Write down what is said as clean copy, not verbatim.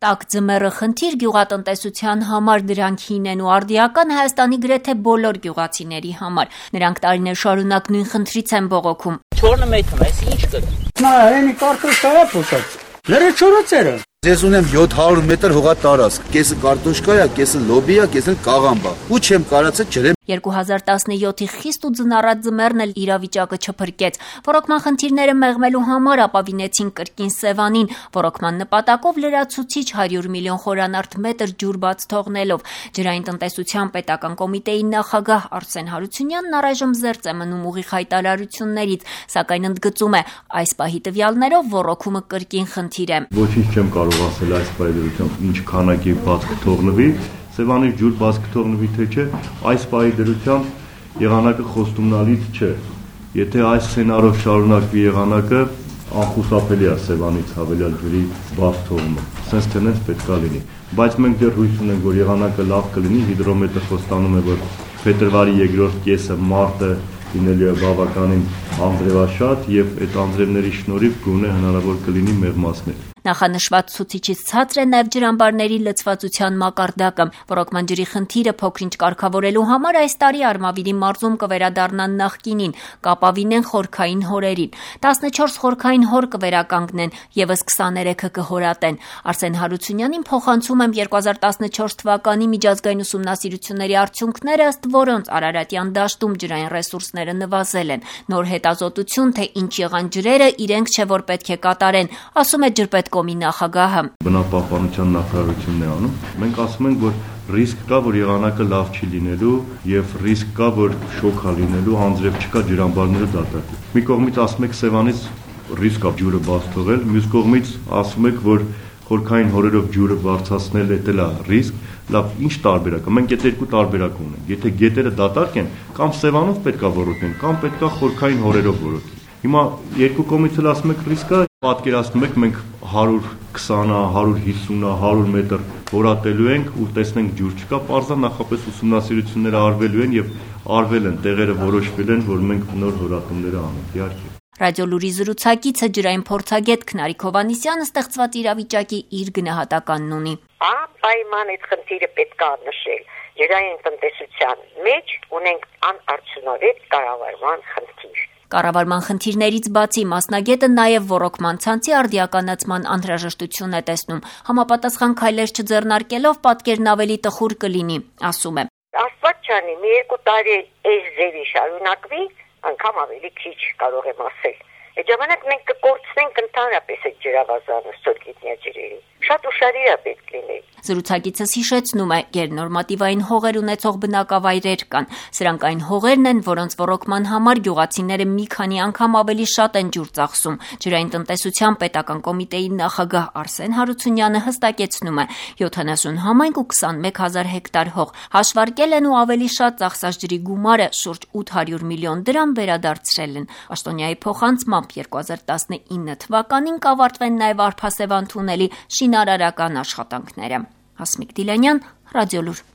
Տաք ձմեռը խնդիր գյուղատնտեսության համար դրանք հին են ու արդիական Հայաստանի գրեթե բոլոր գյուղացիների համար։ Նրանք տարիներ շարունակ նույն խնդրից են բողոքում։ Չորնը մեթում, այս ինչ կը։ Նա այնի կարտոշ կա փոքր։ Լերը չորացերը։ Ես ունեմ 700 մետր հողատարածք, կեսը կարտոշկա է, կեսը լոբի է, կեսը կաղամբ է։ Ու չեմ կարացել ջրեմ։ 2017-ի խիստ ու ձնառատ ձմեռն էլ իրավիճակը չփրկեց։ Ոռոգման խնդիրները մեղմելու համար ապավինեցին կրկին Սևանին, ոռոգման նպատակով լրացուցիչ 100 միլիոն խորանարդ մետր ջուր բաց թողնելով։ Ջրային տնտեսության պետական կոմիտեի նախագահ Արսեն Հարությունյանն առայժմ զերծ է մնում ուղիղ հայտարարություններից, սակայն ընդգծում է, այս պահի տվյալներով ոռոգումը կրկին խնդիր է։ Ոչինչ չեմ կարող ասել այս պայմանությամբ ինչ քանակի բաց կթողնվի, Սևանի ջուր բաց կթողնվի թե չէ, այս պահի դրությամբ եղանակը խոստումնալից չէ։ Եթե այս սցենարով շարունակվի եղանակը, անխուսափելի է Սևանից հավելյալ ջրի բաց թողումը։ Սենց թե նենց պետք է լինի։ Բայց մենք դեռ հույս ունենք, որ եղանակը լավ կլինի, հիդրոմետրը խոստանում է, որ փետրվարի երկրորդ կեսը մարտը լինելու է բավականին անձրևաշատ եւ այդ անձրևների շնորհիվ գոնե հնարավոր կլինի մեղմացնել։ Նախանշված ցուցիչից ցածր է նաև ջրամբարների լցվածության մակարդակը։ Ոռոգման ջրի խնդիրը փոքրինչ կարգավորելու համար այս տարի Արմավիրի մարզում կվերադառնան նախկինին, կապավինեն խորքային հորերին։ 14 խորքային հոր կվերականգնեն, եւս 23-ը կհորատեն։ Արսեն Հարությունյանին փոխանցում եմ 2014 թվականի միջազգային ուսումնասիրությունների արդյունքները, ըստ որոնց Արարատյան դաշտում ջրային ռեսուրսները նվազել են։ Նոր հետազոտություն, թե ինչ եղան ջրերը, իրենք չէ որ պետք է կատարեն, ասում է ջրպետկոմի նախագահը։ Բնապահպանության նախարարությունն է անում։ Մենք ասում ենք, որ ռիսկ կա, որ եղանակը լավ չի լինելու եւ ռիսկ կա, որ շոկ է լինելու, անձրև չկա, ջրամբարները դատարկ։ Մի կողմից ասում եք Սևանից ռիսկ է ջուրը բաց թողել, մյուս կողմից ասում եք, որ խորքային հորերով ջուրը բարձրացնել էլ է ռիսկ։ Լավ, ինչ տարբերակ է։ Մենք այդ երկու տարբերակ ունենք։ Եթե գետերը դատարկ են, կամ Սևանով պետք է ոռոգեն, կամ պետք է խորքային հորերով ոռոգեն։ Հիմա երկու կողմից էլ ասում եք ռիսկ է, պատկերացնում եք մենք 120-ը, 150-ը, 100 մետր հորատելու ենք ու տեսնենք ջուր չկա, պարզա նախապես ուսումնասիրությունները արվելու են եւ արվել են, տեղերը որոշվել են, որ մենք նոր հորատումներ անենք, իհարկե։ Ռադիոլուրի զրուցակիցը ջրային փորձագետ Քնարիկ Հովհաննիսյանը ստեղծված իրավիճակի իր գնահատականն ունի։ Անպայման այդ խնդիրը պետք է նշել։ Ջրային տնտեսության մեջ ունենք անարդյունավետ կառավարման խնդիր։ Կառավարման խնդիրներից բացի մասնագետը նաև ոռոգման ցանցի արդիականացման անհրաժեշտություն է տեսնում։ Համապատասխան քայլեր չձեռնարկելով պատկերն ավելի տխուր կլինի, ասում է։ Աստված չանի, մի 2 տարի այս ձևի շարունակվի, անգամ ավելի քիչ կարող եմ ասել։ Այդ ժամանակ մենք կկորցնենք ընդհանրապես այդ ջրավազանը ստորգետնյա ջրերի։ Շատ ուշադիր է պետք լինել։ Զրուցակիցս հիշեցնում է, գերնորմատիվային հողեր ունեցող բնակավայրեր կան։ Սրանք այն հողերն են, որոնց ոռոգման համար գյուղացիները մի քանի անգամ ավելի շատ են ջուր ծախսում։ Ջրային տնտեսության պետական կոմիտեի նախագահ Արսեն Հարությունյանը հստակեցնում է, 70 համայնք ու 21000 հեկտար հող հաշվարկել են ու ավելի շատ ծախսած ջրի գումարը շուրջ 800 միլիոն դրամ վերադարձրել են։ Աշտոնյայի փոխանցմամբ 2019 թվականին կավարտվեն նաև Արփասեվան թունելի շինարարական աշխատանքները։ Հասմիկ Դիլանյան, Ռադիոլուր։